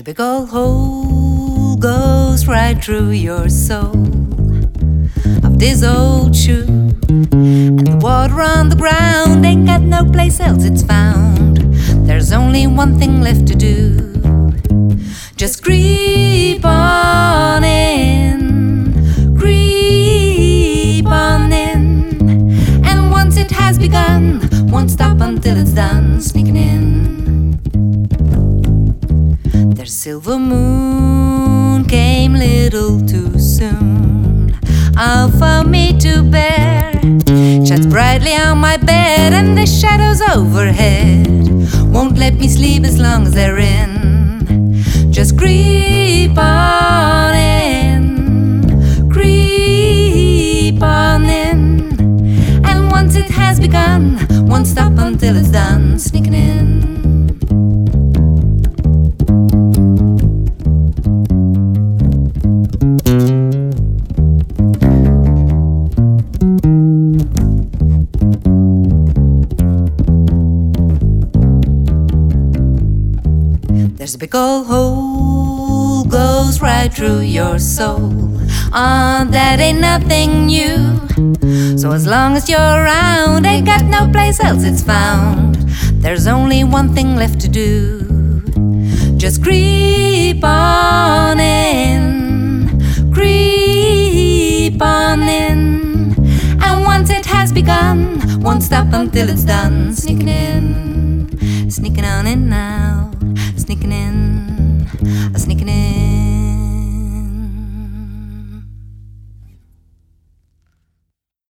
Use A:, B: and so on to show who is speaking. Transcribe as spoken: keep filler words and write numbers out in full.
A: big old hole goes right through your soul of this old shoe, and the water on the ground ain't got no place else it's found. There's only one thing left to do. Just creep on in, creep on in, and once it has begun, won't stop until it's done. Sneaking in. Their silver moon came little too soon, all for me to bear. Shines brightly on my bed, and the shadows overhead won't let me sleep as long as they're in. Just creep on in, creep on in, and once it has begun, won't stop until it's done. Sneaking in. There's a big old hole goes right through your soul. Oh, that ain't nothing new. So as long as you're around, ain't got no place else it's found. There's only one thing left to do. Just creep on in, creep on in, and once it has begun, won't stop until it's done. Sneaking in, sneaking on in now. Sneaking in, sneaking in.